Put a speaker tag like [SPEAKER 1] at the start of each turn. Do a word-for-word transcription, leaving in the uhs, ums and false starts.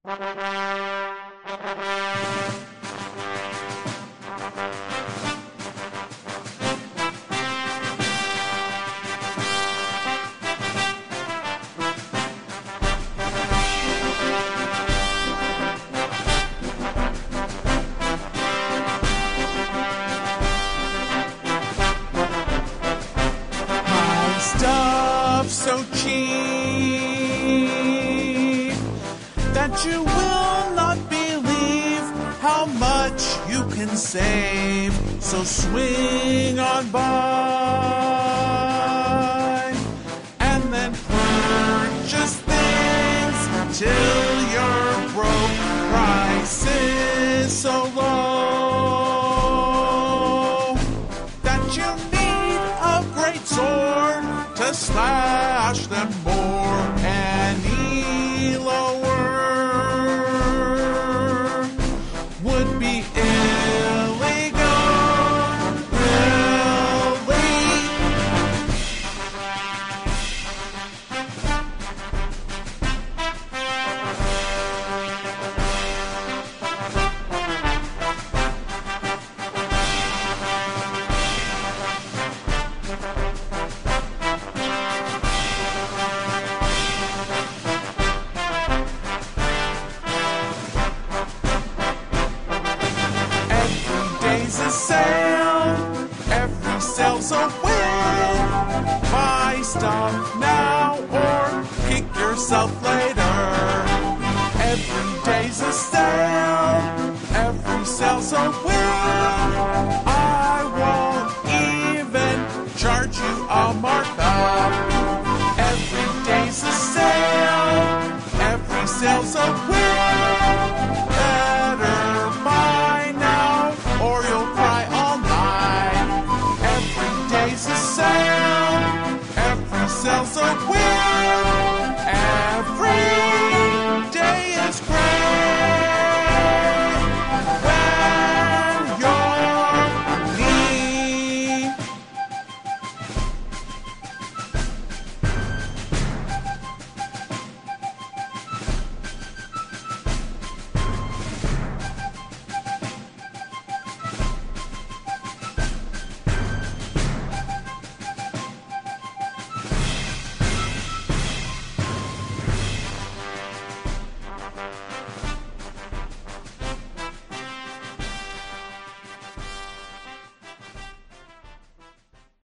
[SPEAKER 1] Stuff so cheap that you will not believe how much you can save. So swing on by and then purchase things till you're broke. Prices so low that you need a great sword to slash them more. Any lower would be illegal, really. Day's a sale, every sale's a win. Buy stuff now or kick yourself later. Every day's a sale, every sale's a win. I won't even charge you a markup. Every day's a sale, every sale's a win.